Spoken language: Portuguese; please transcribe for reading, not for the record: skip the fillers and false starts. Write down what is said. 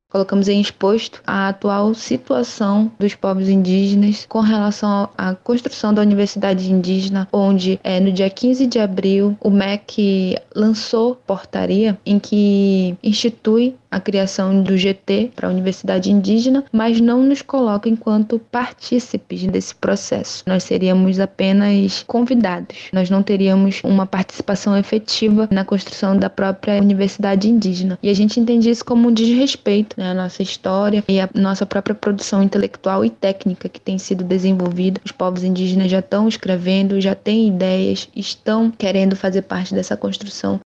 colocamos em exposto a atual situação dos povos indígenas com relação à construção da Universidade Indígena, onde no dia 15 de abril o MEC lançou portaria em que institui a criação do GT para a Universidade Indígena, mas não nos coloca enquanto partícipes desse processo. Nós seríamos apenas convidados. Nós não teríamos uma participação efetiva na construção da própria Universidade Indígena. E a gente entende isso como um desrespeito, né, à nossa história e à nossa própria produção intelectual e técnica que tem sido desenvolvida. Os povos indígenas já estão escrevendo, já têm ideias, estão querendo fazer parte dessa construção.